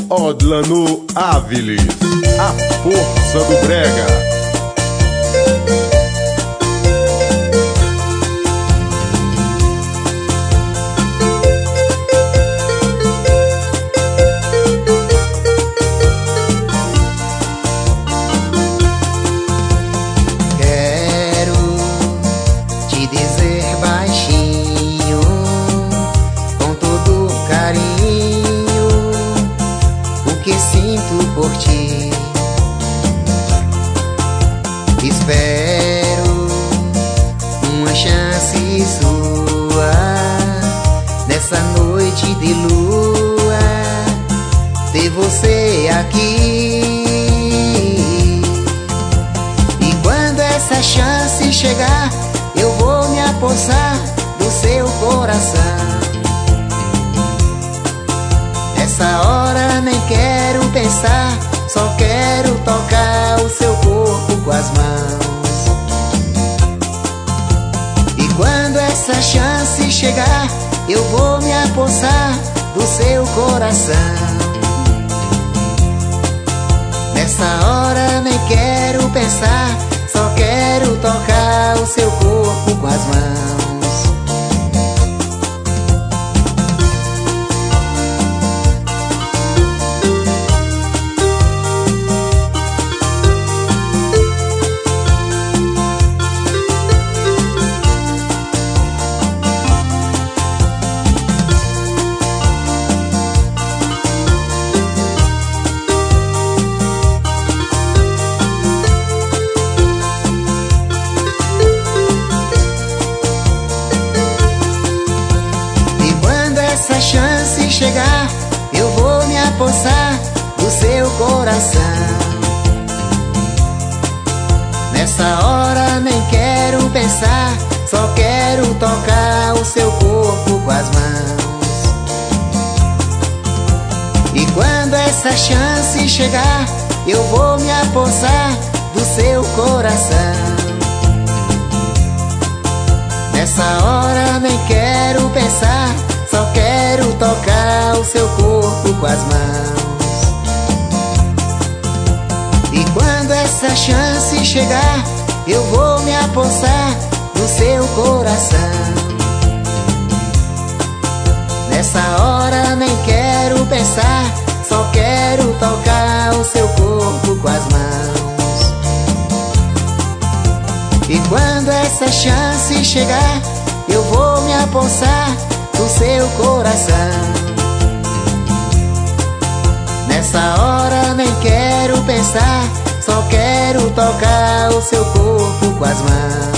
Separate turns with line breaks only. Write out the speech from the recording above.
Odlano Áviles, a força do brega.
Dizer baixinho, com todo carinho, o que sinto por ti. Espero uma chance sua nessa noite de lua, ter você aqui. E quando essa chance chegar, eu vou me apossar do seu coração. Nessa hora nem quero pensar, só quero tocar o seu corpo com as mãos. E quando essa chance chegar, eu vou me apossar do seu coração. Nessa hora nem quero pensar, só quero tocar o seu corpo com as mãos. Essa chance chegar, eu vou me apossar do seu coração. Nessa hora nem quero pensar, só quero tocar o seu corpo com as mãos. E quando essa chance chegar, eu vou me apossar do seu coração. Nessa hora nem quero pensar, só quero tocar o seu corpo com as mãos. E quando essa chance chegar, eu vou me apossar do seu coração. Nessa hora nem quero pensar, só quero tocar o seu corpo com as mãos. E quando essa chance chegar, eu vou me apossar do seu coração. Nessa hora nem quero pensar, só quero tocar o seu corpo com as mãos.